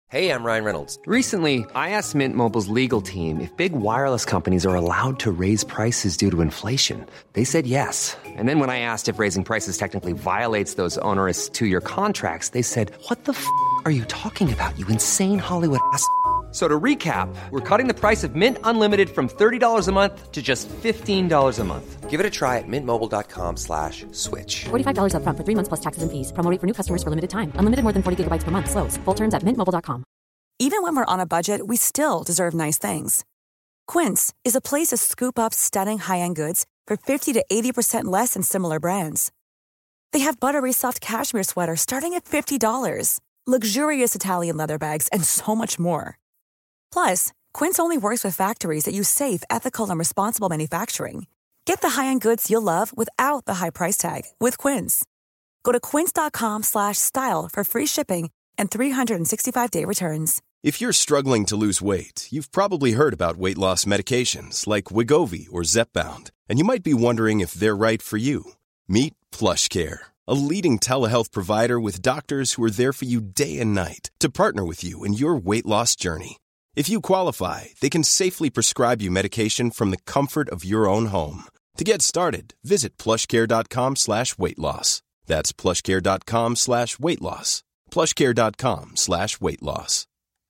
Hey, I'm Ryan Reynolds. Recently, I asked Mint Mobile's legal team if big wireless companies are allowed to raise prices due to inflation. They said yes. And then when I asked if raising prices technically violates those onerous two-year contracts, they said, "What the f*** are you talking about, you insane Hollywood ass?" So to recap, we're cutting the price of Mint Unlimited from $30 a month to just $15 a month. Give it a try at mintmobile.com/switch. $45 up front for 3 months plus taxes and fees. Promo rate for new customers for limited time. Unlimited more than 40 gigabytes per month. Slows full terms at mintmobile.com. Even when we're on a budget, we still deserve nice things. Quince is a place to scoop up stunning high-end goods for 50 to 80% less than similar brands. They have buttery soft cashmere sweaters starting at $50, luxurious Italian leather bags, and so much more. Plus, Quince only works with factories that use safe, ethical, and responsible manufacturing. Get the high-end goods you'll love without the high price tag with Quince. Go to quince.com/style for free shipping and 365-day returns. If you're struggling to lose weight, you've probably heard about weight loss medications like Wegovy or Zepbound, and you might be wondering if they're right for you. Meet PlushCare, a leading telehealth provider with doctors who are there for you day and night to partner with you in your weight loss journey. If you qualify, they can safely prescribe you medication from the comfort of your own home. To get started, visit plushcare.com/weightloss. That's plushcare.com/weightloss. plushcare.com/weightloss.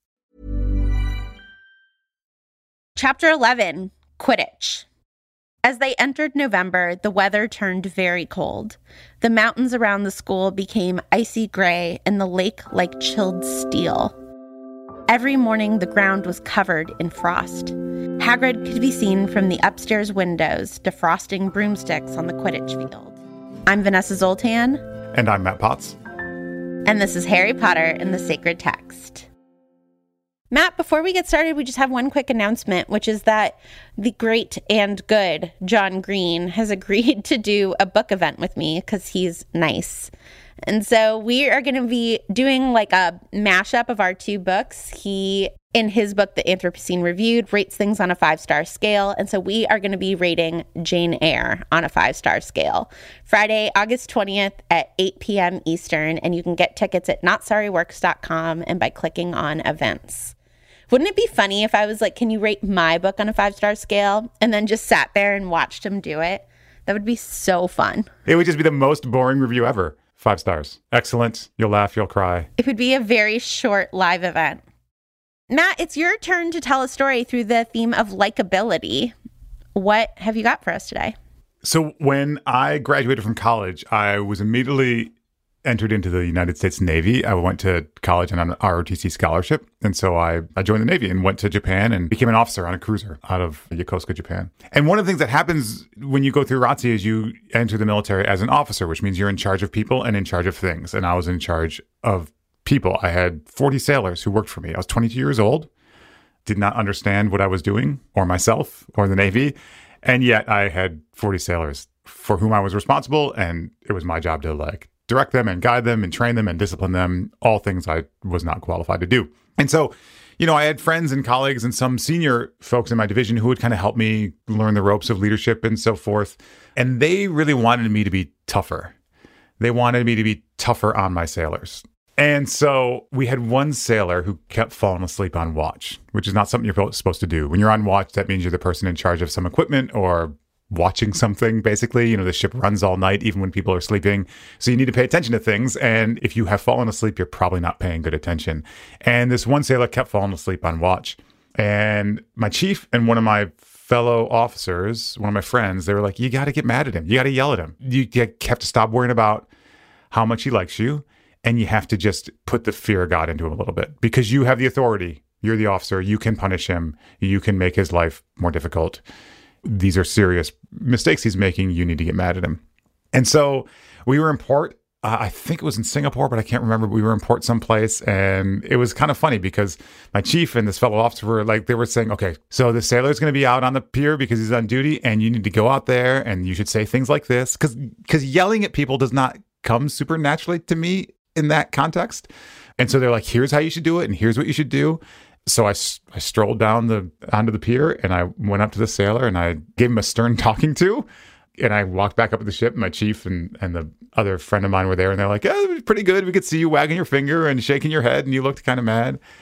Chapter 11, Quidditch. As they entered November, the weather turned very cold. The mountains around the school became icy gray and the lake like chilled steel. Every morning, the ground was covered in frost. Hagrid could be seen from the upstairs windows defrosting broomsticks on the Quidditch field. I'm Vanessa Zoltan. And I'm Matt Potts. And this is Harry Potter and the Sacred Text. Matt, before we get started, we just have one quick announcement, which is that the great and good John Green has agreed to do a book event with me because he's nice. And so we are going to be doing like a mashup of our two books. He, in his book, The Anthropocene Reviewed, rates things on a 5-star scale. And so we are going to be rating Jane Eyre on a 5-star scale. Friday, August 20th at 8 p.m. Eastern. And you can get tickets at notsorryworks.com and by clicking on events. Wouldn't it be funny if I was like, can you rate my book on a 5-star scale? And then just sat there and watched him do it? That would be so fun. It would just be the most boring review ever. 5 stars. Excellent. You'll laugh, you'll cry. It would be a very short live event. Matt, it's your turn to tell a story through the theme of likability. What have you got for us today? So when I graduated from college, I was immediately entered into the United States Navy. I went to college on an ROTC scholarship. And so I joined the Navy and went to Japan and became an officer on a cruiser out of Yokosuka, Japan. And one of the things that happens when you go through ROTC is you enter the military as an officer, which means you're in charge of people and in charge of things. And I was in charge of people. I had 40 sailors who worked for me. I was 22 years old, did not understand what I was doing or myself or the Navy. And yet I had 40 sailors for whom I was responsible. And it was my job to direct them and guide them and train them and discipline them, all things I was not qualified to do. And so, I had friends and colleagues and some senior folks in my division who would kind of help me learn the ropes of leadership and so forth. And they really wanted me to be tougher. They wanted me to be tougher on my sailors. And so we had one sailor who kept falling asleep on watch, which is not something you're supposed to do. When you're on watch, that means you're the person in charge of some equipment or watching something, basically. The ship runs all night, even when people are sleeping. So you need to pay attention to things. And if you have fallen asleep, you're probably not paying good attention. And this one sailor kept falling asleep on watch. And my chief and one of my fellow officers, one of my friends, they were like, you got to get mad at him. You got to yell at him. You have to stop worrying about how much he likes you. And you have to just put the fear of God into him a little bit because you have the authority. You're the officer. You can punish him. You can make his life more difficult. These are serious mistakes he's making. You need to get mad at him. And so we were in port. I think it was in Singapore, but I can't remember. We were in port someplace. And it was kind of funny because my chief and this fellow officer were they were saying, okay, so the sailor's going to be out on the pier because he's on duty and you need to go out there and you should say things like this. Because yelling at people does not come super naturally to me in that context. And so they're like, here's how you should do it. And here's what you should do. So I strolled down onto the pier and I went up to the sailor and I gave him a stern talking to. And I walked back up to the ship. My chief and the other friend of mine were there. And they're like, oh, it was pretty good. We could see you wagging your finger and shaking your head. And you looked kind of mad.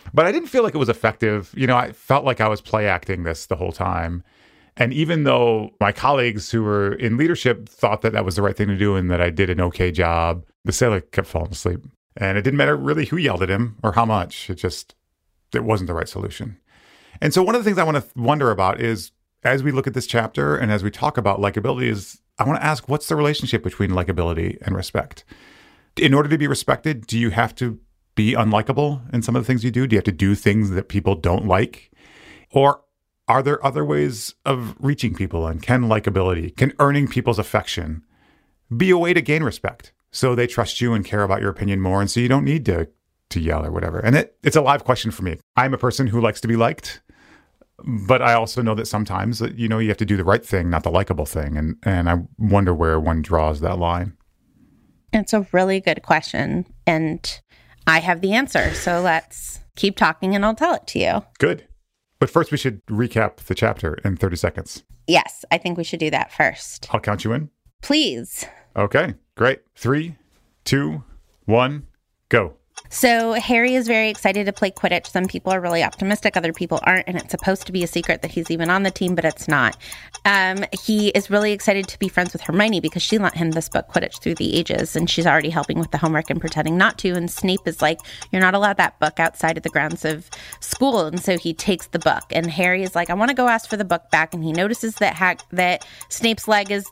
But I didn't feel like it was effective. I felt like I was play acting this the whole time. And even though my colleagues who were in leadership thought that that was the right thing to do and that I did an okay job, the sailor kept falling asleep. And it didn't matter really who yelled at him or how much. It wasn't the right solution. And so one of the things I want to wonder about is, as we look at this chapter and as we talk about likability, is I want to ask, what's the relationship between likability and respect? In order to be respected, do you have to be unlikable in some of the things you do? Do you have to do things that people don't like? Or are there other ways of reaching people? And can earning people's affection be a way to gain respect so they trust you and care about your opinion more, and so you don't need to yell or whatever? And it's a live question for me. I'm a person who likes to be liked, but I also know that sometimes you have to do the right thing, not the likable thing. And I wonder where one draws that line. It's a really good question, and I have the answer. So let's keep talking and I'll tell it to you. Good. But first, we should recap the chapter in 30 seconds. Yes, I think we should do that first. I'll count you in. Please. Okay, great. 3, 2, 1, go. So Harry is very excited to play Quidditch. Some people are really optimistic, other people aren't, and it's supposed to be a secret that he's even on the team, but it's not. He is really excited to be friends with Hermione because she lent him this book, Quidditch Through the Ages, and she's already helping with the homework and pretending not to. And Snape is like, you're not allowed that book outside of the grounds of school. And so he takes the book, and Harry is like, I want to go ask for the book back. And he notices that Snape's leg is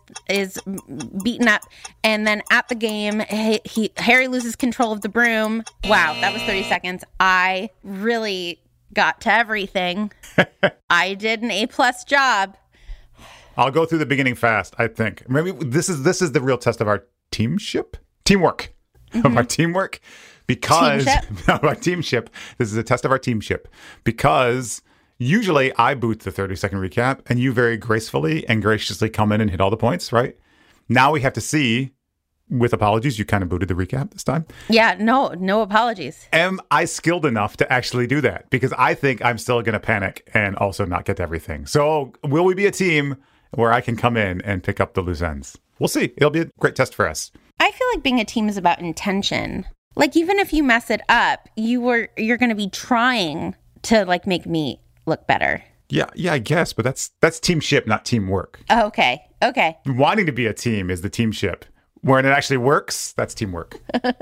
beaten up. And then at the game, Harry loses control of the broom. Wow, that was 30 seconds. I really got to everything. I did an A+ job. I'll go through the beginning fast, I think. Maybe this is the real test of our teamwork. Mm-hmm. Of our teamwork. Because our teamship. This is a test of our teamship. Because usually I boot the 30-second recap and you very gracefully and graciously come in and hit all the points, right? Now we have to see. With apologies, you kind of booted the recap this time. Yeah, no apologies. Am I skilled enough to actually do that? Because I think I'm still going to panic and also not get to everything. So will we be a team where I can come in and pick up the loose ends? We'll see. It'll be a great test for us. I feel like being a team is about intention. Like, even if you mess it up, you're going to be trying to make me look better. Yeah, I guess. But that's teamship, not teamwork. Okay. Wanting to be a team is the teamship. When it actually works, that's teamwork.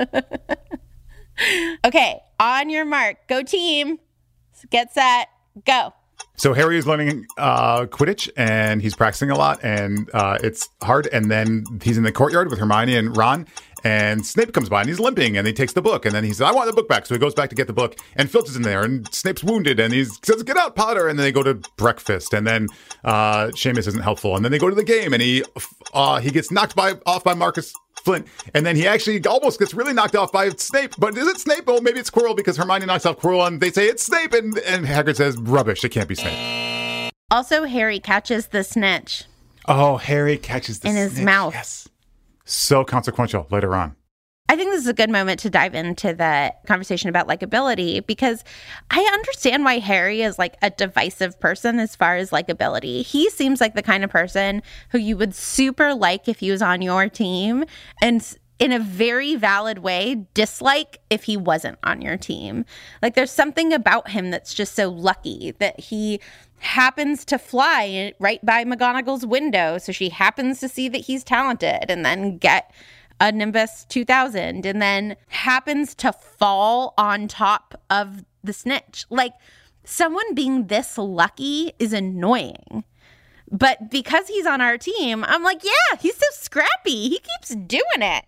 Okay, on your mark, go team, get set, go. So Harry is learning Quidditch, and he's practicing a lot, and it's hard. And then he's in the courtyard with Hermione and Ron, and Snape comes by, and he's limping, and he takes the book, and then he says, I want the book back. So he goes back to get the book, and Filch is in there, and Snape's wounded, and he says, get out, Potter. And then they go to breakfast, and then Seamus isn't helpful. And then they go to the game, and he gets knocked off by Marcus Flint, and then he actually almost gets really knocked off by Snape. But is it Snape? Oh, maybe it's Quirrell, because Hermione knocks off Quirrell, and they say it's Snape, and Hagrid says, rubbish, it can't be Snape. Also, Harry catches the snitch. Oh, Harry catches the snitch. In his mouth. Yes. So consequential later on. I think this is a good moment to dive into the conversation about likability, because I understand why Harry is a divisive person as far as likability. He seems like the kind of person who you would super like if he was on your team, and in a very valid way, dislike if he wasn't on your team. There's something about him that's just so lucky that he happens to fly right by McGonagall's window, so she happens to see that he's talented and then get a Nimbus 2000, and then happens to fall on top of the snitch. Someone being this lucky is annoying. But because he's on our team, I'm like, yeah, he's so scrappy. He keeps doing it.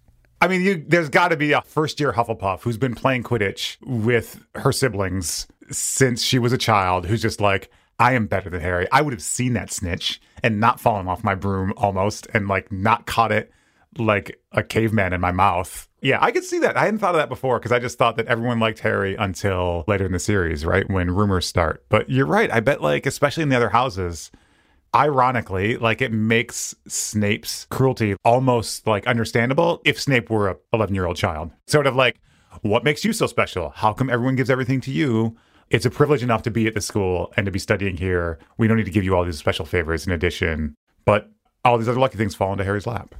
I mean, there's got to be a first-year Hufflepuff who's been playing Quidditch with her siblings since she was a child, who's just like, I am better than Harry. I would have seen that snitch and not fallen off my broom almost, and not caught it like a caveman in my mouth. Yeah, I could see that. I hadn't thought of that before, because I just thought that everyone liked Harry until later in the series, right? When rumors start. But you're right. I bet especially in the other houses, ironically, it makes Snape's cruelty almost understandable if Snape were a 11-year-old child. Sort of what makes you so special? How come everyone gives everything to you? It's a privilege enough to be at the school and to be studying here. We don't need to give you all these special favors in addition. But all these other lucky things fall into Harry's lap.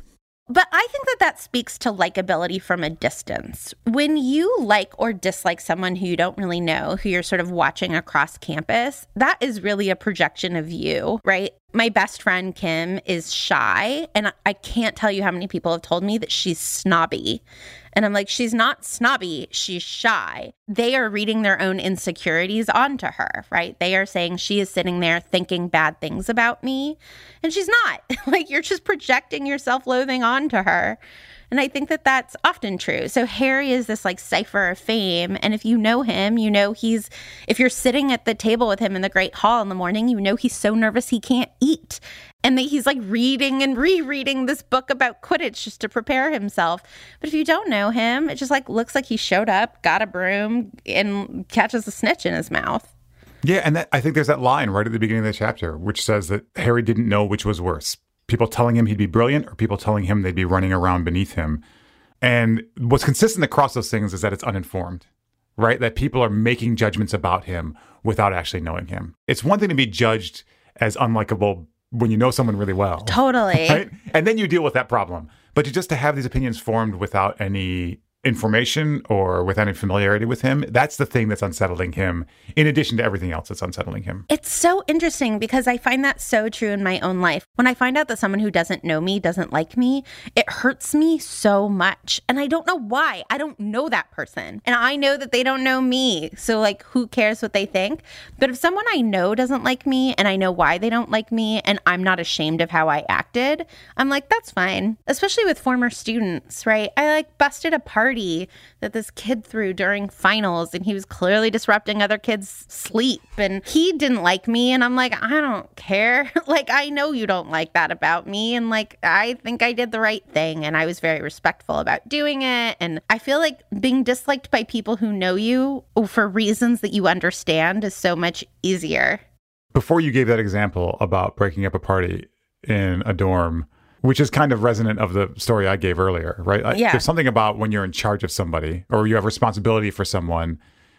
But I think that speaks to likability from a distance. When you like or dislike someone who you don't really know, who you're sort of watching across campus, that is really a projection of you, right? My best friend, Kim, is shy, and I can't tell you how many people have told me that she's snobby. And I'm like, she's not snobby, she's shy. They are reading their own insecurities onto her, right? They are saying she is sitting there thinking bad things about me, and she's not. Like, you're just projecting your self-loathing onto her. And I think that that's often true. So Harry is this like cipher of fame. And if you know him, you know if you're sitting at the table with him in the Great Hall in the morning, you know he's so nervous he can't eat. And that he's like reading and rereading this book about Quidditch just to prepare himself. But if you don't know him, it just like looks like he showed up, got a broom, and catches a snitch in his mouth. Yeah, and I think there's that line right at the beginning of the chapter, which says that Harry didn't know which was worse. People telling him he'd be brilliant or people telling him they'd be running around beneath him. And what's consistent across those things is that it's uninformed, right? That people are making judgments about him without actually knowing him. It's one thing to be judged as unlikable when you know someone really well. Totally. Right? And then you deal with that problem. But just to have these opinions formed without any information or with any familiarity with him, that's the thing that's unsettling him, in addition to everything else that's unsettling him. It's so interesting because I find that so true in my own life. When I find out that someone who doesn't know me doesn't like me, it hurts me so much. And I don't know why. I don't know that person. And I know that they don't know me. So like, who cares what they think? But if someone I know doesn't like me and I know why they don't like me and I'm not ashamed of how I acted, I'm like, that's fine. Especially with former students, right? I like busted a party that this kid threw during finals and he was clearly disrupting other kids' sleep and he didn't like me and I'm like, I don't care. Like, I know you don't like that about me and like, I think I did the right thing and I was very respectful about doing it. And I feel like being disliked by people who know you for reasons that you understand is so much easier. Before you gave that example about breaking up a party in a dorm, which is kind of resonant of the story I gave earlier, right? Yeah. There's something about when you're in charge of somebody or you have responsibility for someone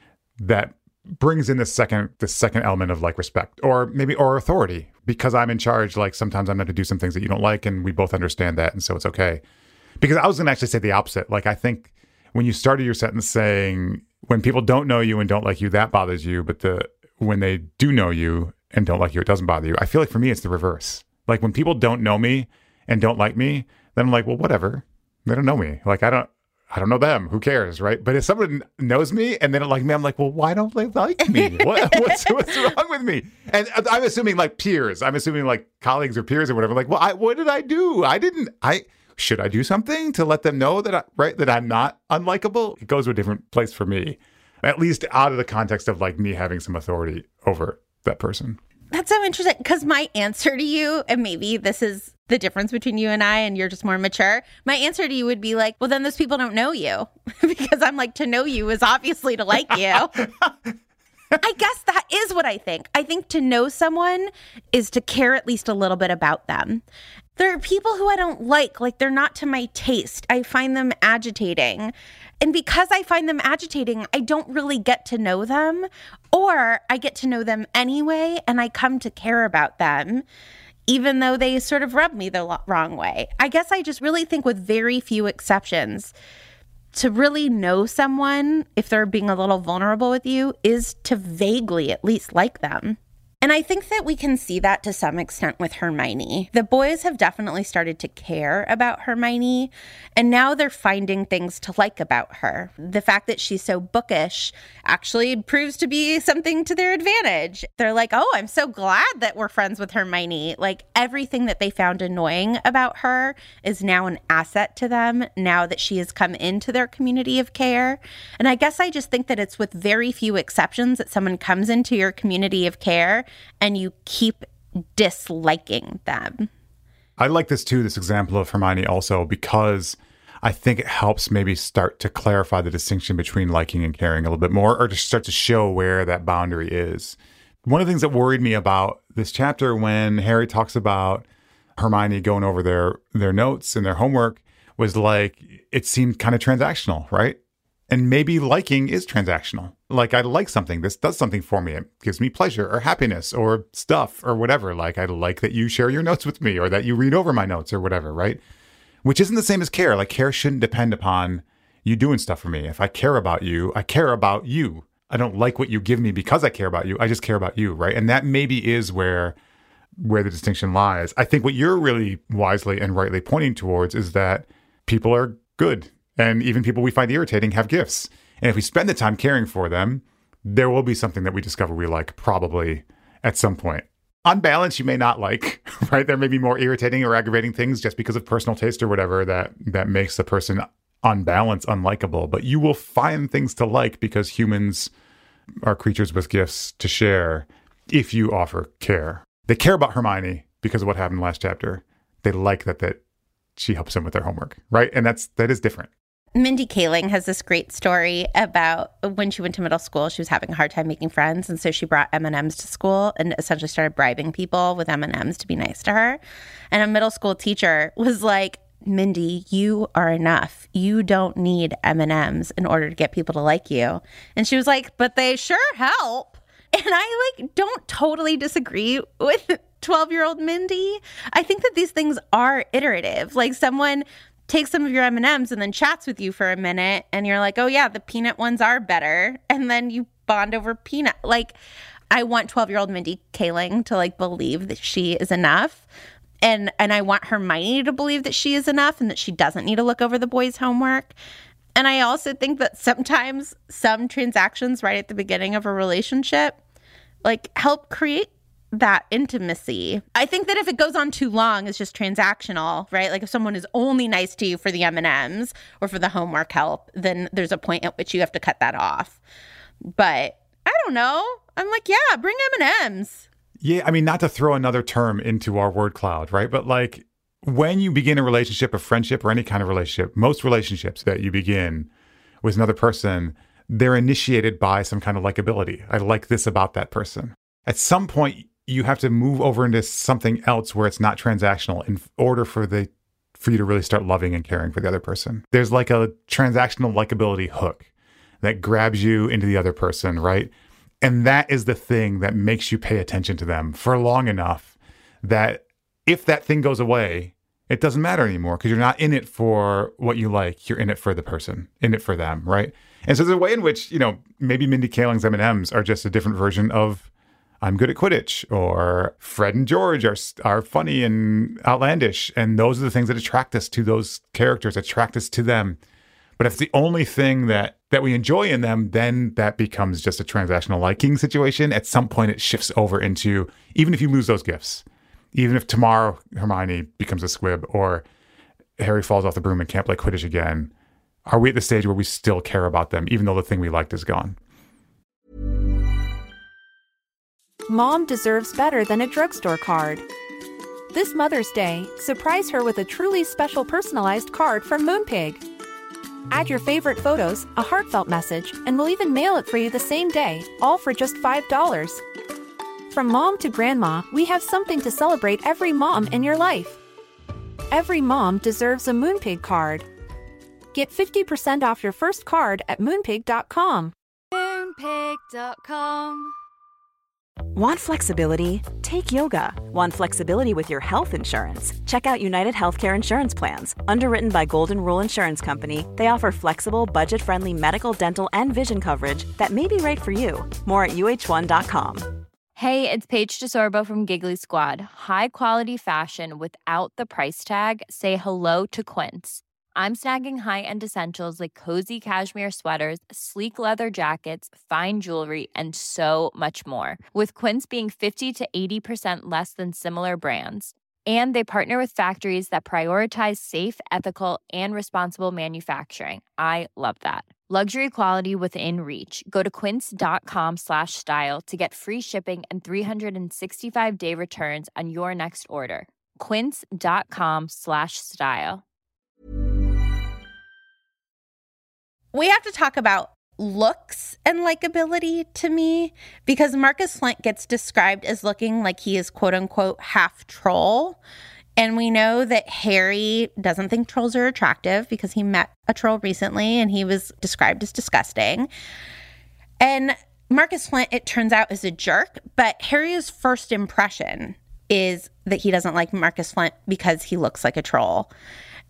that brings in this second element of like respect or authority. Because I'm in charge, like sometimes I'm going to do some things that you don't like and we both understand that. And so it's okay. Because I was going to actually say the opposite. Like, I think when you started your sentence saying when people don't know you and don't like you, that bothers you. But when they do know you and don't like you, it doesn't bother you. I feel like for me, it's the reverse. Like when people don't know me and don't like me, then I'm like, well, whatever. They don't know me. Like, I don't know them. Who cares, right? But if someone knows me and they don't like me, I'm like, well, why don't they like me? What's wrong with me? And I'm assuming like peers. I'm assuming like colleagues or peers or whatever. Like, well, what did I do? Should I do something to let them know that I'm not unlikable? It goes to a different place for me, at least out of the context of like me having some authority over that person. That's so interesting because my answer to you, and maybe this is the difference between you and I, and you're just more mature. My answer to you would be like, well, then those people don't know you because I'm like, to know you is obviously to like you. I guess that is what I think. I think to know someone is to care at least a little bit about them. There are people who I don't like they're not to my taste. I find them agitating. And because I find them agitating, I don't really get to know them, or I get to know them anyway, and I come to care about them, even though they sort of rub me the wrong way. I guess I just really think with very few exceptions, to really know someone, if they're being a little vulnerable with you, is to vaguely at least like them. And I think that we can see that to some extent with Hermione. The boys have definitely started to care about Hermione, and now they're finding things to like about her. The fact that she's so bookish actually proves to be something to their advantage. They're like, oh, I'm so glad that we're friends with Hermione. Like, everything that they found annoying about her is now an asset to them now that she has come into their community of care. And I guess I just think that it's with very few exceptions that someone comes into your community of care and you keep disliking them. I like this too, this example of Hermione also, because I think it helps maybe start to clarify the distinction between liking and caring a little bit more, or to start to show where that boundary is. One of the things that worried me about this chapter when Harry talks about Hermione going over their notes and their homework was like, it seemed kind of transactional, right? And maybe liking is transactional. Like, I like something. This does something for me. It gives me pleasure or happiness or stuff or whatever. Like, I like that you share your notes with me or that you read over my notes or whatever, right? which isn't the same as care. Like, care shouldn't depend upon you doing stuff for me. If I care about you, I care about you. I don't like what you give me because I care about you. I just care about you, right? And that maybe is where the distinction lies. I think what you're really wisely and rightly pointing towards is that people are good. And even people we find irritating have gifts. And if we spend the time caring for them, there will be something that we discover we like probably at some point. On balance, you may not like, right? There may be more irritating or aggravating things just because of personal taste or whatever that makes the person on balance unlikable. But you will find things to like because humans are creatures with gifts to share if you offer care. They care about Hermione because of what happened last chapter. They like that she helps them with their homework, right? And that is different. Mindy Kaling has this great story about when she went to middle school, she was having a hard time making friends. And so she brought M&Ms to school and essentially started bribing people with M&Ms to be nice to her. And a middle school teacher was like, Mindy, you are enough. You don't need M&Ms in order to get people to like you. And she was like, but they sure help. And I don't totally disagree with 12-year-old Mindy. I think that these things are iterative. Like, someone takes some of your M&Ms and then chats with you for a minute and you're like, oh yeah, the peanut ones are better. And then you bond over peanut. Like, I want 12-year-old Mindy Kaling to believe that she is enough. And I want Hermione to believe that she is enough and that she doesn't need to look over the boys' homework. And I also think that sometimes some transactions right at the beginning of a relationship help create that intimacy. I think that if it goes on too long, it's just transactional, right? Like, if someone is only nice to you for the M&Ms or for the homework help, then there's a point at which you have to cut that off. But I don't know. I'm like, yeah, bring M&Ms. Yeah, I mean, not to throw another term into our word cloud, right? But when you begin a relationship, a friendship, or any kind of relationship, most relationships that you begin with another person, they're initiated by some kind of likability. I like this about that person. At some point, you have to move over into something else where it's not transactional in order for you to really start loving and caring for the other person. There's a transactional likability hook that grabs you into the other person, right? And that is the thing that makes you pay attention to them for long enough that if that thing goes away, it doesn't matter anymore because you're not in it for what you like. You're in it for the person, in it for them, right? And so there's a way in which, maybe Mindy Kaling's M&Ms are just a different version of I'm good at Quidditch, or Fred and George are funny and outlandish. And those are the things that attract us to those characters, attract us to them. But if it's the only thing that we enjoy in them, then that becomes just a transactional liking situation. At some point, it shifts over into, even if you lose those gifts, even if tomorrow Hermione becomes a squib or Harry falls off the broom and can't play Quidditch again, are we at the stage where we still care about them, even though the thing we liked is gone? Mom deserves better than a drugstore card. This Mother's Day, surprise her with a truly special personalized card from Moonpig. Add your favorite photos, a heartfelt message, and we'll even mail it for you the same day, all for just $5. From mom to grandma, we have something to celebrate every mom in your life. Every mom deserves a Moonpig card. Get 50% off your first card at Moonpig.com. Moonpig.com. Want flexibility? Take yoga. Want flexibility with your health insurance? Check out United Healthcare Insurance Plans. Underwritten by Golden Rule Insurance Company, they offer flexible, budget-friendly medical, dental, and vision coverage that may be right for you. More at UH1.com. Hey, it's Paige DeSorbo from Giggly Squad. High quality fashion without the price tag. Say hello to Quince. I'm snagging high-end essentials like cozy cashmere sweaters, sleek leather jackets, fine jewelry, and so much more. With Quince being 50 to 80% less than similar brands. And they partner with factories that prioritize safe, ethical, and responsible manufacturing. I love that. Luxury quality within reach. Go to quince.com/style to get free shipping and 365-day returns on your next order. Quince.com/style. We have to talk about looks and likability to me, because Marcus Flint gets described as looking like he is quote unquote half troll. And we know that Harry doesn't think trolls are attractive because he met a troll recently and he was described as disgusting. And Marcus Flint, it turns out, is a jerk. But Harry's first impression is that he doesn't like Marcus Flint because he looks like a troll.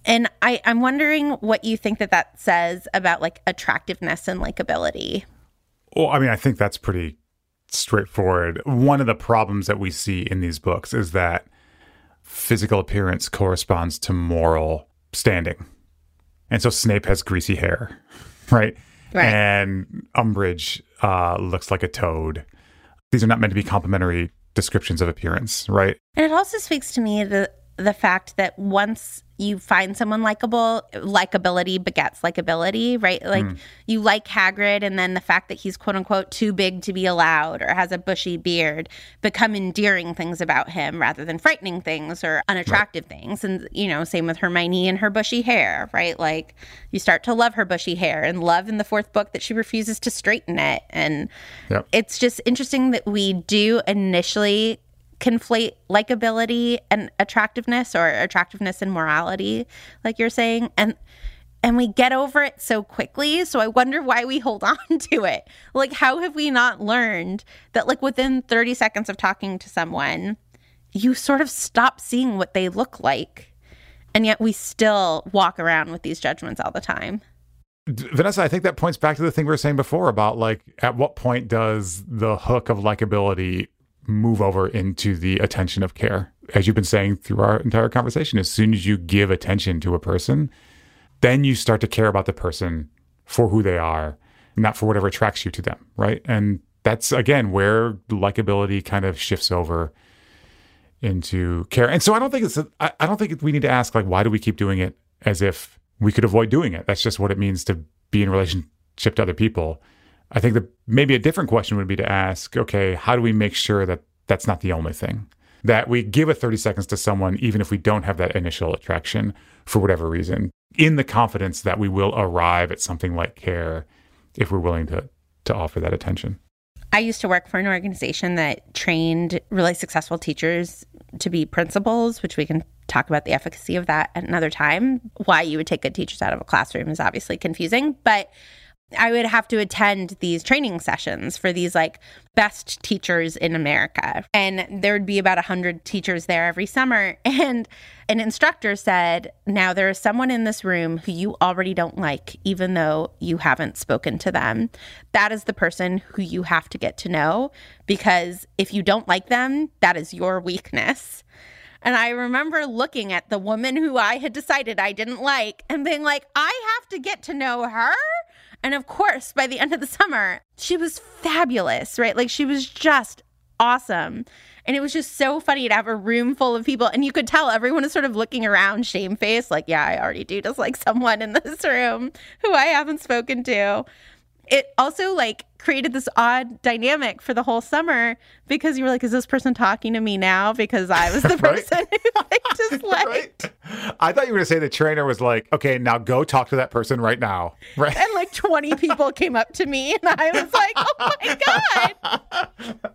And I'm wondering what you think that says about like attractiveness and likability. Well, I mean, I think that's pretty straightforward. One of the problems that we see in these books is that physical appearance corresponds to moral standing. And so Snape has greasy hair, right? And Umbridge looks like a toad. These are not meant to be complimentary descriptions of appearance, right? And it also speaks to me the fact that once you find someone likable, likability begets likability, right? Like you like Hagrid, and then the fact that he's quote unquote too big to be allowed or has a bushy beard become endearing things about him rather than frightening things or unattractive things. And, you know, same with Hermione and her bushy hair, right? Like you start to love her bushy hair and love in the fourth book that she refuses to straighten it. And it's just interesting that we do initially conflate likability and attractiveness, or attractiveness and morality, like you're saying, and we get over it so quickly. So I wonder why we hold on to it. Like, how have we not learned that, like, within 30 seconds of talking to someone, you sort of stop seeing what they look like, and yet we still walk around with these judgments all the time? Vanessa, I think that points back to the thing we were saying before about, like, at what point does the hook of likability move over into the attention of care? As you've been saying through our entire conversation, as soon as you give attention to a person, then you start to care about the person for who they are, not for whatever attracts you to them, right? And that's, again, where likability kind of shifts over into care. And so I don't think we need to ask, like, why do we keep doing it as if we could avoid doing it? That's just what it means to be in relationship to other people. I think that maybe a different question would be to ask, okay, how do we make sure that that's not the only thing? That we give a 30 seconds to someone, even if we don't have that initial attraction for whatever reason, in the confidence that we will arrive at something like care if we're willing to offer that attention. I used to work for an organization that trained really successful teachers to be principals, which we can talk about the efficacy of that at another time. Why you would take good teachers out of a classroom is obviously confusing, but I would have to attend these training sessions for these like best teachers in America. And there would be about 100 teachers there every summer. And an instructor said, now there is someone in this room who you already don't like, even though you haven't spoken to them. That is the person who you have to get to know, because if you don't like them, that is your weakness. And I remember looking at the woman who I had decided I didn't like and being like, I have to get to know her. And of course, by the end of the summer, she was fabulous, right? Like, she was just awesome. And it was just so funny to have a room full of people. And you could tell everyone is sort of looking around shamefaced, like, yeah, I already do just like someone in this room who I haven't spoken to. It also like created this odd dynamic for the whole summer, because you were like, is this person talking to me now because I was the person who they just liked? Right. I thought you were going to say the trainer was like, okay, now go talk to that person right now. Right. And like 20 people came up to me and I was like, oh my God.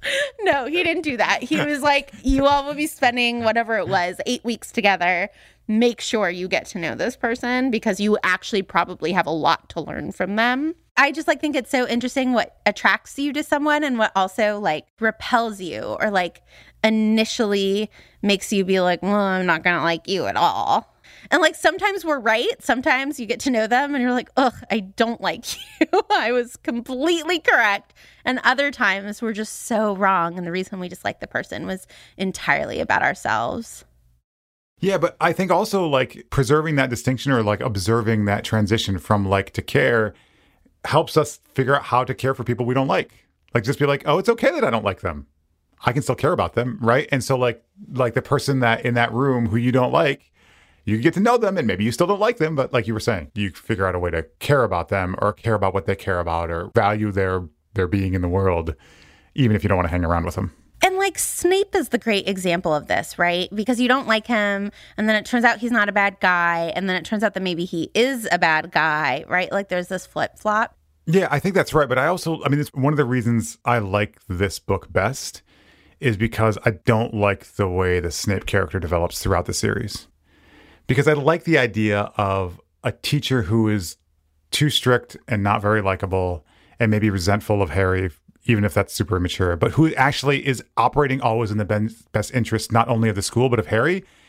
No, he didn't do that. He was like, you all will be spending whatever it was, 8 weeks together. Make sure you get to know this person because you actually probably have a lot to learn from them. I just like think it's so interesting what attracts you to someone and what also like repels you or like initially makes you be like, well, I'm not going to like you at all. And like sometimes we're right. Sometimes you get to know them and you're like, ugh, I don't like you. I was completely correct. And other times we're just so wrong. And the reason we dislike the person was entirely about ourselves. Yeah, but I think also like preserving that distinction or like observing that transition from like to care helps us figure out how to care for people we don't like. Like just be like, oh, it's okay that I don't like them. I can still care about them, right? And so like the person that in that room who you don't like, you get to know them and maybe you still don't like them, but like you were saying, you figure out a way to care about them or care about what they care about or value their being in the world, even if you don't want to hang around with them. And like Snape is the great example of this, right? Because you don't like him and then it turns out he's not a bad guy. And then it turns out that maybe he is a bad guy, right? Like there's this flip flop. Yeah, I think that's right. But it's one of the reasons I like this book best is because I don't like the way the Snape character develops throughout the series. Because I like the idea of a teacher who is too strict and not very likable and maybe resentful of Harry, even if that's super immature, but who actually is operating always in the best interest, not only of the school, but of Harry,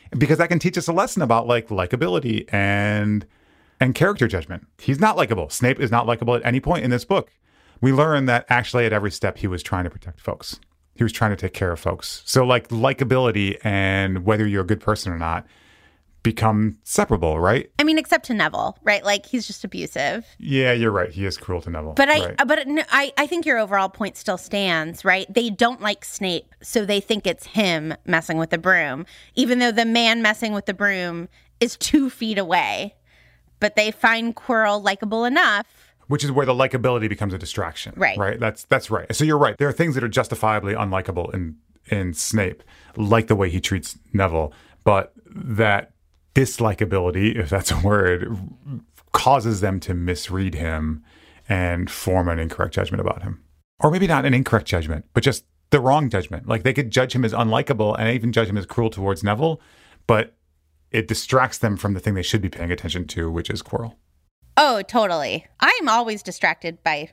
because that can teach us a lesson about like likability and character judgment. He's not likable. Snape is not likable at any point in this book. We learn that actually at every step he was trying to protect folks. He was trying to take care of folks. So like likability and whether you're a good person or not become separable, right? I mean, except to Neville, right? Like he's just abusive. Yeah, you're right. He is cruel to Neville. But right. I think your overall point still stands, right? They don't like Snape, so they think it's him messing with the broom, even though the man messing with the broom is 2 feet away. But they find Quirrell likable enough. Which is where the likability becomes a distraction. Right. Right. That's right. So you're right. There are things that are justifiably unlikable in Snape, like the way he treats Neville, but that dislikability, if that's a word, causes them to misread him and form an incorrect judgment about him. Or maybe not an incorrect judgment, but just the wrong judgment. Like they could judge him as unlikable and even judge him as cruel towards Neville, but it distracts them from the thing they should be paying attention to, which is Quirrell. Oh, totally. I'm always distracted by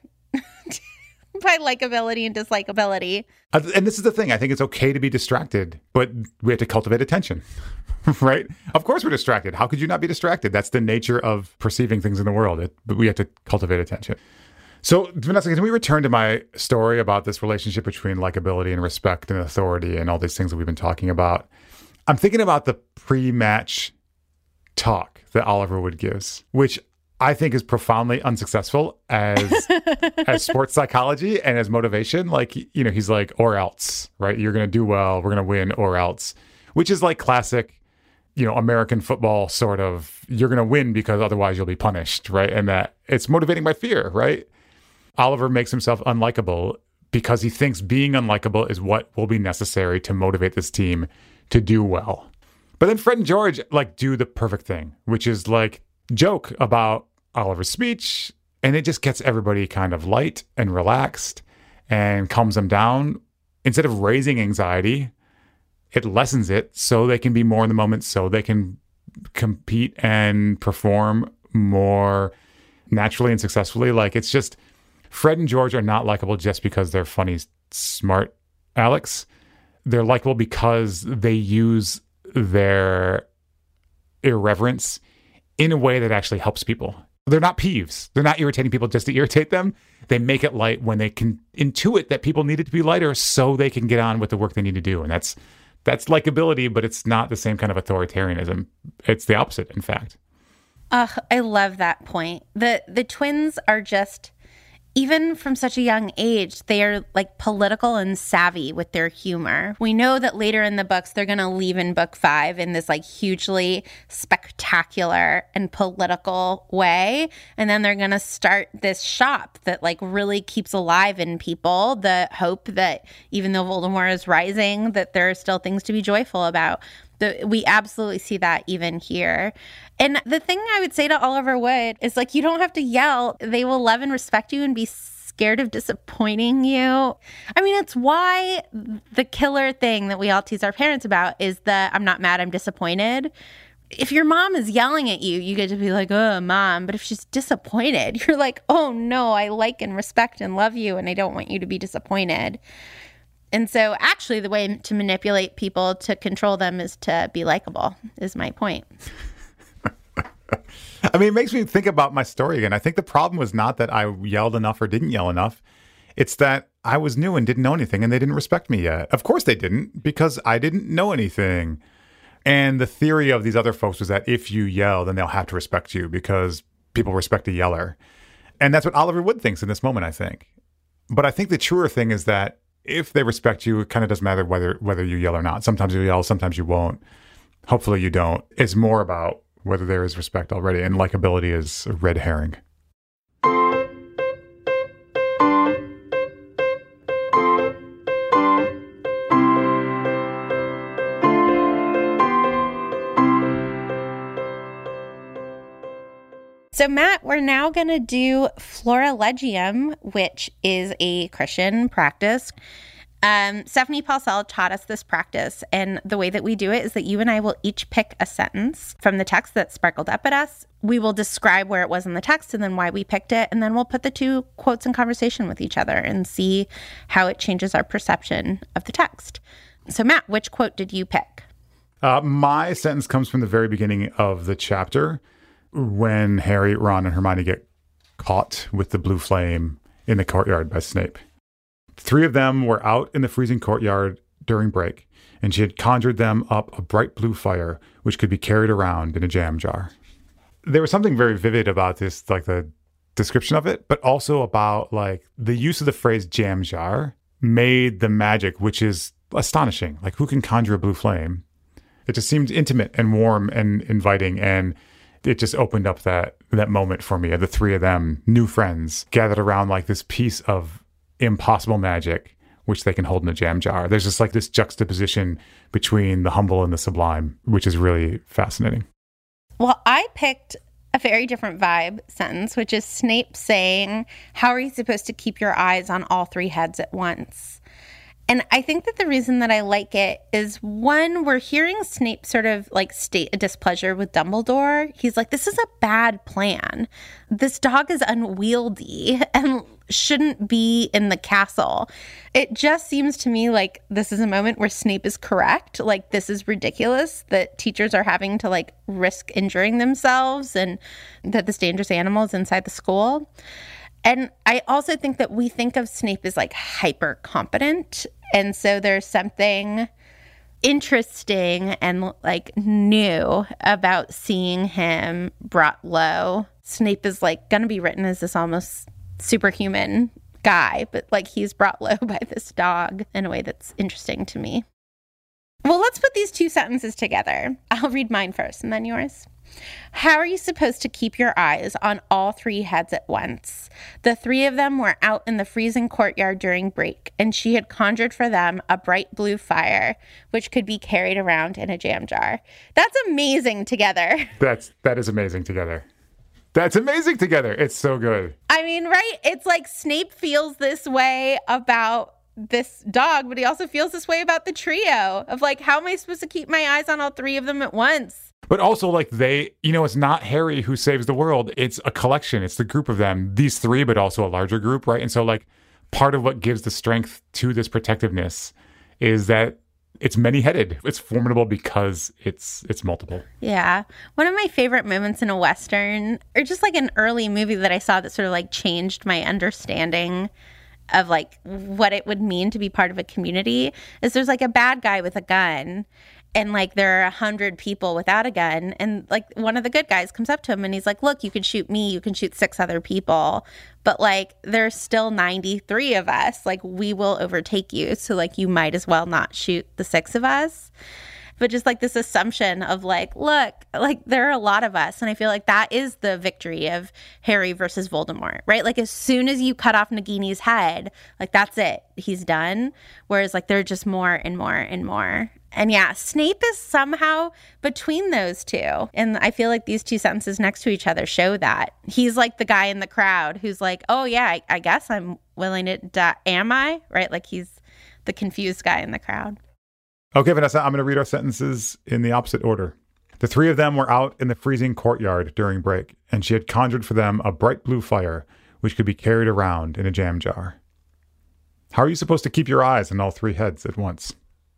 by likability and dislikability. And this is the thing. I think it's okay to be distracted, but we have to cultivate attention, right? Of course we're distracted. How could you not be distracted? That's the nature of perceiving things in the world. But we have to cultivate attention. So, Vanessa, can we return to my story about this relationship between likability and respect and authority and all these things that we've been talking about? I'm thinking about the pre-match talk that Oliver Wood gives, which I think is profoundly unsuccessful as sports psychology and as motivation. Like, you know, he's like, or else, right? You're going to do well. We're going to win or else, which is like classic, you know, American football sort of, you're going to win because otherwise you'll be punished, right? And that it's motivating by fear, right? Oliver makes himself unlikable because he thinks being unlikable is what will be necessary to motivate this team to do well. But then Fred and George like do the perfect thing, which is like joke about Oliver's speech, and it just gets everybody kind of light and relaxed and calms them down. Instead of raising anxiety, it lessens it so they can be more in the moment, so they can compete and perform more naturally and successfully. Like it's just, Fred and George are not likable just because they're funny, smart Alex. They're likable because they use their irreverence in a way that actually helps people. They're not peeves. They're not irritating people just to irritate them. They make it light when they can intuit that people need it to be lighter so they can get on with the work they need to do. And that's likability, but it's not the same kind of authoritarianism. It's the opposite, in fact. I love that point. The twins are just, even from such a young age, they are like political and savvy with their humor. We know that later in the books, they're going to leave in book 5 in this like hugely spectacular and political way. And then they're going to start this shop that like really keeps alive in people the hope that even though Voldemort is rising, that there are still things to be joyful about. We absolutely see that even here. And the thing I would say to Oliver Wood is like, you don't have to yell. They will love and respect you and be scared of disappointing you. I mean, it's why the killer thing that we all tease our parents about is the I'm not mad, I'm disappointed. If your mom is yelling at you, you get to be like, oh, mom. But if she's disappointed, you're like, oh, no, I like and respect and love you, and I don't want you to be disappointed. And so actually the way to manipulate people to control them is to be likable, is my point. I mean, it makes me think about my story again. I think the problem was not that I yelled enough or didn't yell enough. It's that I was new and didn't know anything and they didn't respect me yet. Of course they didn't, because I didn't know anything. And the theory of these other folks was that if you yell, then they'll have to respect you because people respect a yeller. And that's what Oliver Wood thinks in this moment, I think. But I think the truer thing is that if they respect you, it kind of doesn't matter whether you yell or not. Sometimes you yell, sometimes you won't. Hopefully you don't. It's more about whether there is respect already, and likability is a red herring. So, Matt, we're now going to do Florilegium, which is a Christian practice. Stephanie Paulsell taught us this practice, and the way that we do it is that you and I will each pick a sentence from the text that sparkled up at us. We will describe where it was in the text and then why we picked it, and then we'll put the two quotes in conversation with each other and see how it changes our perception of the text. So, Matt, which quote did you pick? My sentence comes from the very beginning of the chapter when Harry, Ron, and Hermione get caught with the blue flame in the courtyard by Snape. 3 of them were out in the freezing courtyard during break, and she had conjured them up a bright blue fire which could be carried around in a jam jar. There was something very vivid about this, like the description of it, but also about like the use of the phrase jam jar made the magic, which is astonishing. Like, who can conjure a blue flame? It just seemed intimate and warm and inviting, and it just opened up that moment for me of the 3 of them, new friends, gathered around like this piece of impossible magic, which they can hold in a jam jar. There's just like this juxtaposition between the humble and the sublime, which is really fascinating. Well, I picked a very different vibe sentence, which is Snape saying, how are you supposed to keep your eyes on all 3 heads at once? And I think that the reason that I like it is, one, we're hearing Snape sort of like state a displeasure with Dumbledore. He's like, this is a bad plan. This dog is unwieldy and shouldn't be in the castle. It just seems to me like this is a moment where Snape is correct. Like, this is ridiculous that teachers are having to like risk injuring themselves and that this dangerous animal is inside the school. And I also think that we think of Snape as like hyper competent. And so there's something interesting and like new about seeing him brought low. Snape is like going to be written as this almost superhuman guy, but like he's brought low by this dog in a way that's interesting to me. Well, let's put these 2 sentences together. I'll read mine first and then yours. How are you supposed to keep your eyes on all 3 heads at once? The 3 of them were out in the freezing courtyard during break, and she had conjured for them a bright blue fire, which could be carried around in a jam jar. That's amazing together. That is amazing together. That's amazing together. It's so good. I mean, right? It's like Snape feels this way about this dog, but he also feels this way about the trio of like, how am I supposed to keep my eyes on all 3 of them at once? But also, like, it's not Harry who saves the world. It's a collection. It's the group of them, these 3, but also a larger group, right? And so, like, part of what gives the strength to this protectiveness is that it's many-headed. It's formidable because it's multiple. Yeah. One of my favorite moments in a Western, or just like an early movie that I saw that sort of like changed my understanding of like what it would mean to be part of a community, is there's like a bad guy with a gun. And like there are 100 people without a gun, and like one of the good guys comes up to him and he's like, look, you can shoot me, you can shoot 6 other people, but like there's still 93 of us. Like, we will overtake you, so like you might as well not shoot the 6 of us. But just like this assumption of like, look, like there are a lot of us. And I feel like that is the victory of Harry versus Voldemort, right? Like, as soon as you cut off Nagini's head, like that's it, he's done. Whereas like there are just more and more and more. And yeah, Snape is somehow between those 2. And I feel like these 2 sentences next to each other show that. He's like the guy in the crowd who's like, oh yeah, I guess I'm willing to die. Am I? Right? Like he's the confused guy in the crowd. Okay, Vanessa, I'm going to read our sentences in the opposite order. The 3 of them were out in the freezing courtyard during break, and she had conjured for them a bright blue fire, which could be carried around in a jam jar. How are you supposed to keep your eyes on all 3 heads at once?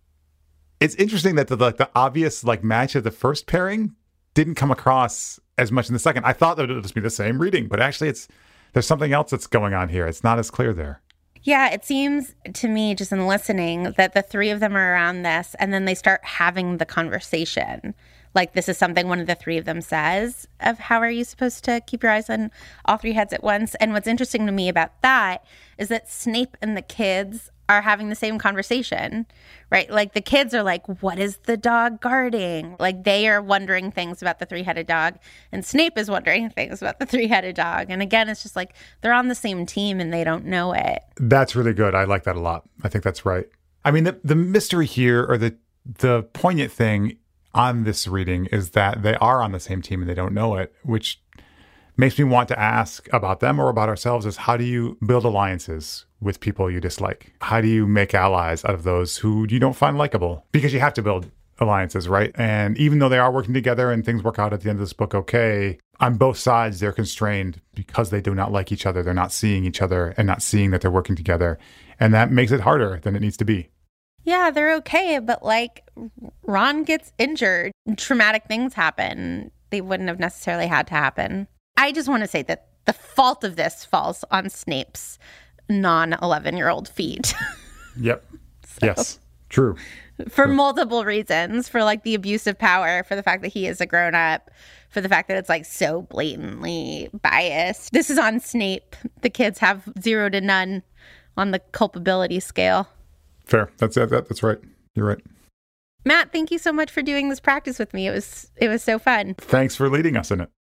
It's interesting that the obvious like match of the first pairing didn't come across as much in the second. I thought that it would just be the same reading, but actually there's something else that's going on here. It's not as clear there. Yeah, it seems to me, just in listening, that the 3 of them are around this, and then they start having the conversation. Like, this is something one of the 3 of them says of how are you supposed to keep your eyes on all 3 heads at once. And what's interesting to me about that is that Snape and the kids are having the same conversation, right? Like, the kids are like, what is the dog guarding? Like, they are wondering things about the 3-headed dog, and Snape is wondering things about the 3-headed dog. And again, it's just like they're on the same team and they don't know it. That's really good. I like that a lot. I think that's right. I mean, the mystery here, or the poignant thing on this reading, is that they are on the same team and they don't know it, which makes me want to ask about them or about ourselves is, how do you build alliances with people you dislike? How do you make allies out of those who you don't find likable? Because you have to build alliances, right? And even though they are working together and things work out at the end of this book okay, on both sides, they're constrained because they do not like each other. They're not seeing each other and not seeing that they're working together. And that makes it harder than it needs to be. yeah, they're okay, but like Ron gets injured, traumatic things happen. They wouldn't have necessarily had to happen. I just want to say that the fault of this falls on Snape's non-11-year-old feet. Yep. Yes. True. For multiple reasons, for like the abuse of power, for the fact that he is a grown-up, for the fact that it's like so blatantly biased. This is on Snape. The kids have 0 to none on the culpability scale. Fair. That's right. You're right. Matt, thank you so much for doing this practice with me. It was so fun. Thanks for leading us in it.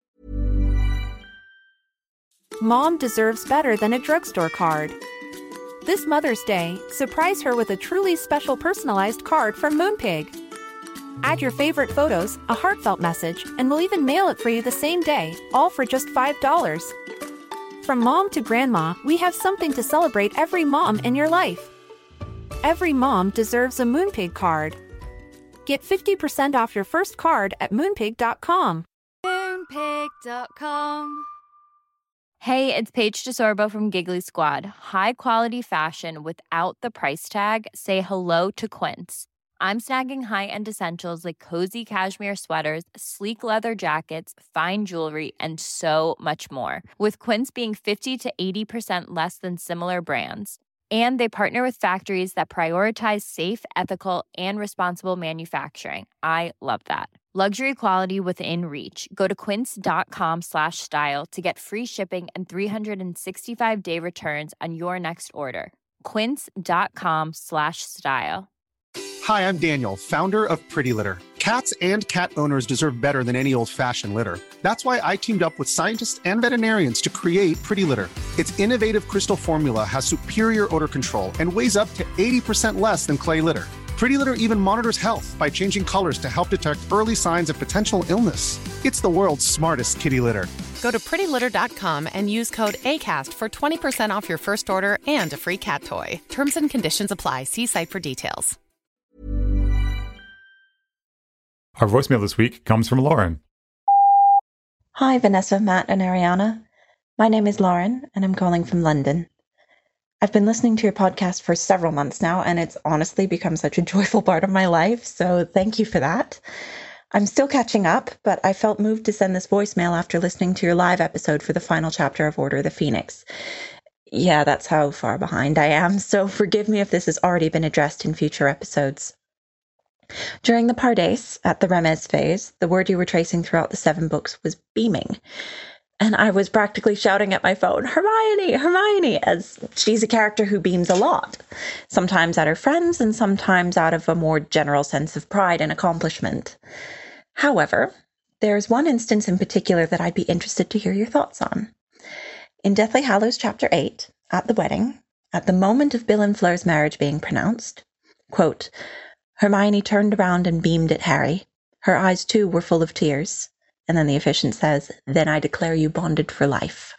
Mom deserves better than a drugstore card. This Mother's Day, surprise her with a truly special personalized card from Moonpig. Add your favorite photos, a heartfelt message, and we'll even mail it for you the same day, all for just $5. From mom to grandma, we have something to celebrate every mom in your life. Every mom deserves a Moonpig card. Get 50% off your first card at moonpig.com. Moonpig.com. Hey, it's Paige DeSorbo from Giggly Squad. High quality fashion without the price tag. Say hello to Quince. I'm snagging high-end essentials like cozy cashmere sweaters, sleek leather jackets, fine jewelry, and so much more. With Quince being 50 to 80% less than similar brands. And they partner with factories that prioritize safe, ethical, and responsible manufacturing. I love that. Luxury quality within reach. Go to quince.com/style to get free shipping and 365-day returns on your next order. Quince.com/style. Hi, I'm Daniel, founder of Pretty Litter. Cats and cat owners deserve better than any old-fashioned litter. That's why I teamed up with scientists and veterinarians to create Pretty Litter. Its innovative crystal formula has superior odor control and weighs up to 80% less than clay litter. Pretty Litter even monitors health by changing colors to help detect early signs of potential illness. It's the world's smartest kitty litter. Go to prettylitter.com and use code ACAST for 20% off your first order and a free cat toy. Terms and conditions apply. See site for details. Our voicemail this week comes from Lauren. Hi, Vanessa, Matt, and Ariana. My name is Lauren, and I'm calling from London. I've been listening to your podcast for several months now, and it's honestly become such a joyful part of my life, so thank you for that. I'm still catching up, but I felt moved to send this voicemail after listening to your live episode for the final chapter of Order of the Phoenix. Yeah, that's how far behind I am, so forgive me if this has already been addressed in future episodes. During the Pardes, at the Remez phase, the word you were tracing throughout the 7 books was beaming. And I was practically shouting at my phone, Hermione, Hermione, as she's a character who beams a lot. Sometimes at her friends and sometimes out of a more general sense of pride and accomplishment. However, there's one instance in particular that I'd be interested to hear your thoughts on. In Deathly Hallows Chapter 8, at the wedding, at the moment of Bill and Fleur's marriage being pronounced, quote, Hermione turned around and beamed at Harry. Her eyes, too, were full of tears. And then the officiant says, then I declare you bonded for life.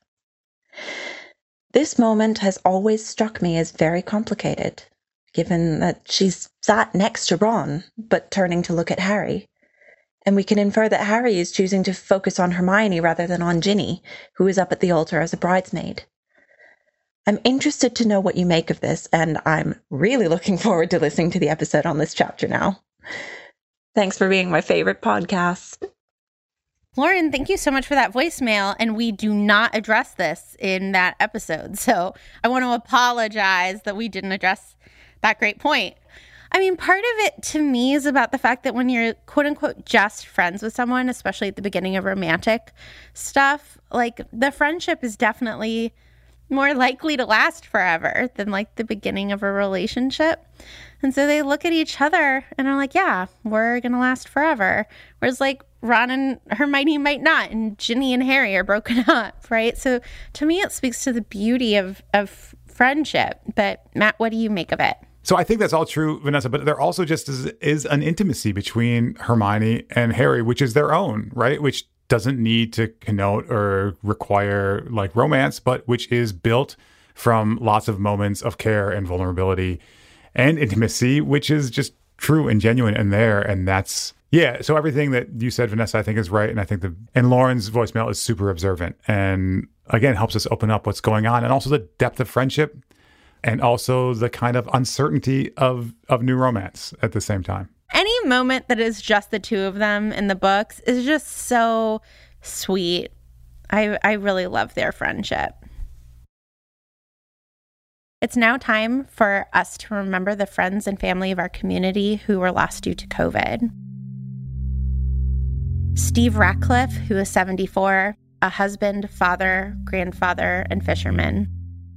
This moment has always struck me as very complicated, given that she's sat next to Ron, but turning to look at Harry. And we can infer that Harry is choosing to focus on Hermione rather than on Ginny, who is up at the altar as a bridesmaid. I'm interested to know what you make of this, and I'm really looking forward to listening to the episode on this chapter now. Thanks for being my favorite podcast. Lauren, thank you so much for that voicemail, and we do not address this in that episode, so I want to apologize that we didn't address that great point. I mean, part of it to me is about the fact that when you're quote-unquote just friends with someone, especially at the beginning of romantic stuff, like the friendship is definitely more likely to last forever than like the beginning of a relationship. And so they look at each other and are like, yeah, we're going to last forever. Whereas like Ron and Hermione might not, and Ginny and Harry are broken up, right? So to me, it speaks to the beauty of friendship. But Matt, what do you make of it? So I think that's all true, Vanessa, but there also just is an intimacy between Hermione and Harry, which is their own, right? Which doesn't need to connote or require like romance, but which is built from lots of moments of care and vulnerability and intimacy, which is just true and genuine and there. And that's, yeah. So everything that you said, Vanessa, I think is right. And I think and Lauren's voicemail is super observant and again, helps us open up what's going on and also the depth of friendship. and also the kind of uncertainty of new romance at the same time. Any moment that is just the two of them in the books is just so sweet. I really love their friendship. It's now time for us to remember the friends and family of our community who were lost due to COVID. Steve Ratcliffe, who is 74, a husband, father, grandfather, and fisherman.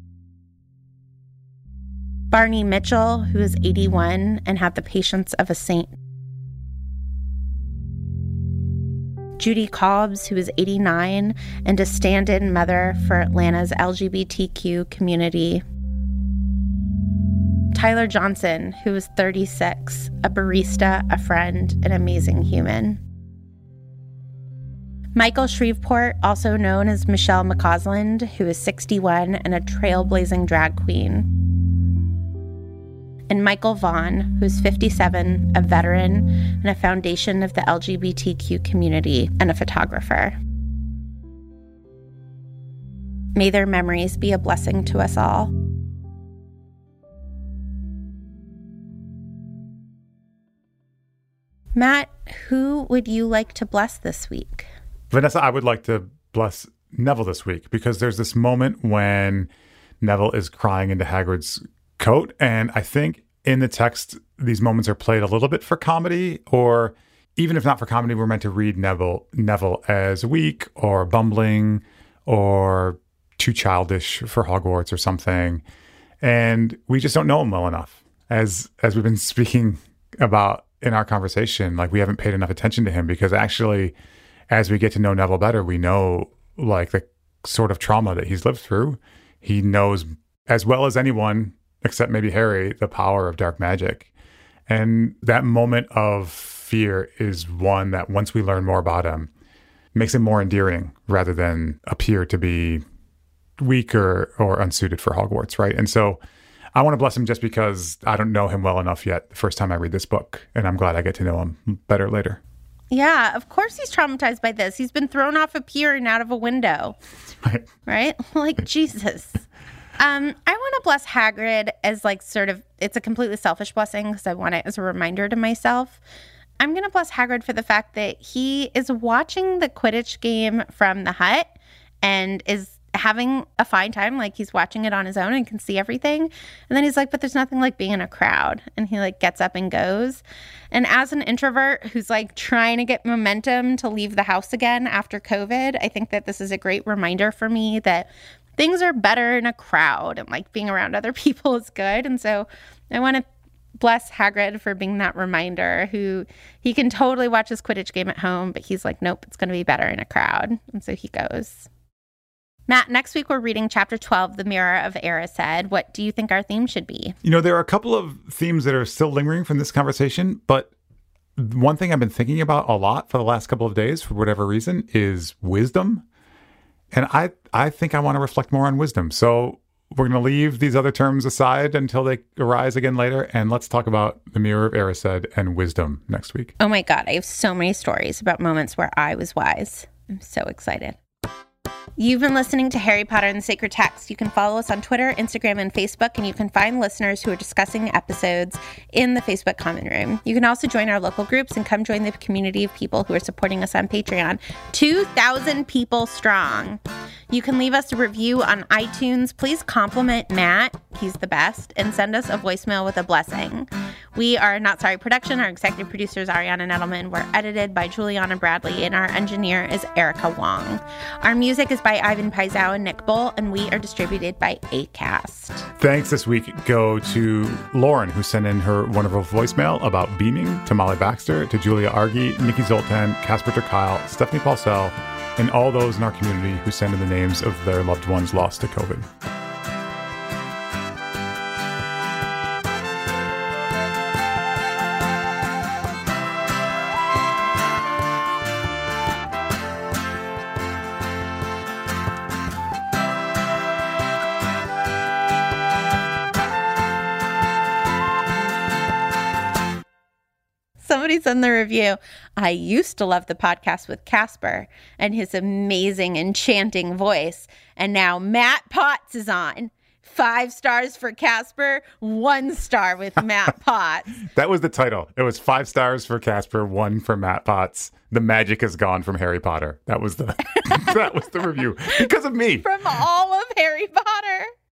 Barney Mitchell, who is 81 and had the patience of a saint. Judy Cobbs, who is 89 and a stand-in mother for Atlanta's LGBTQ community. Tyler Johnson, who is 36, a barista, a friend, an amazing human. Michael Shreveport, also known as Michelle McCausland, who is 61 and a trailblazing drag queen. And Michael Vaughn, who's 57, a veteran and a foundation of the LGBTQ community and a photographer. May their memories be a blessing to us all. Matt, who would you like to bless this week? Vanessa, I would like to bless Neville this week because there's this moment when Neville is crying into Hagrid's coat. And I think in the text, these moments are played a little bit for comedy, or even if not for comedy, we're meant to read Neville as weak or bumbling or too childish for Hogwarts or something. And we just don't know him well enough. As we've been speaking about in our conversation, like we haven't paid enough attention to him because actually, as we get to know Neville better, we know like the sort of trauma that he's lived through. He knows as well as anyone, except maybe Harry, the power of dark magic. And that moment of fear is one that once we learn more about him, makes him more endearing rather than appear to be weak or unsuited for Hogwarts, right? And so I want to bless him just because I don't know him well enough yet the first time I read this book, and I'm glad I get to know him better later. Yeah, of course he's traumatized by this. He's been thrown off a pier and out of a window. Right? Like, Jesus. I want to bless Hagrid as like sort of, it's a completely selfish blessing because I want it as a reminder to myself. I'm going to bless Hagrid for the fact that he is watching the Quidditch game from the hut and is having a fine time. Like he's watching it on his own and can see everything. And then he's like, but there's nothing like being in a crowd. And he like gets up and goes. And as an introvert who's like trying to get momentum to leave the house again after COVID, I think that this is a great reminder for me that things are better in a crowd and like being around other people is good. And so I want to bless Hagrid for being that reminder who he can totally watch his Quidditch game at home, but he's like, nope, it's going to be better in a crowd. And so he goes. Matt, next week we're reading Chapter 12, The Mirror of Erised. What do you think our theme should be? You know, there are a couple of themes that are still lingering from this conversation, but one thing I've been thinking about a lot for the last couple of days, for whatever reason, is wisdom. And I think I want to reflect more on wisdom. So we're going to leave these other terms aside until they arise again later, and let's talk about The Mirror of Erised and wisdom next week. Oh my God, I have so many stories about moments where I was wise. I'm so excited. You've been listening to Harry Potter and the Sacred Text. You can follow us on Twitter, Instagram, and Facebook, and you can find listeners who are discussing episodes in the Facebook Common Room. You can also join our local groups and come join the community of people who are supporting us on Patreon. 2,000 people strong. You can leave us a review on iTunes. Please compliment Matt. He's the best. And send us a voicemail with a blessing. We are Not Sorry Production. Our executive producer is Ariana Nettleman. We're edited by Juliana Bradley, and our engineer is Erica Wong. Our music is by Ivan Paisau and Nick Bull, and we are distributed by Acast. Thanks this week go to Lauren, who sent in her wonderful voicemail about beaming, to Molly Baxter, to Julia Argy, Nikki Zoltan, Casper ter Kyle, Stephanie Paulsell, and all those in our community who send in the names of their loved ones lost to COVID. Somebody said in the review, I used to love the podcast with Casper and his amazing, enchanting voice. And now Matt Potts is on. 5 stars for Casper, 1 star with Matt Potts. That was the title. It was 5 stars for Casper, 1 for Matt Potts. The magic is gone from Harry Potter. That was the that was the review because of me. From all of Harry Potter.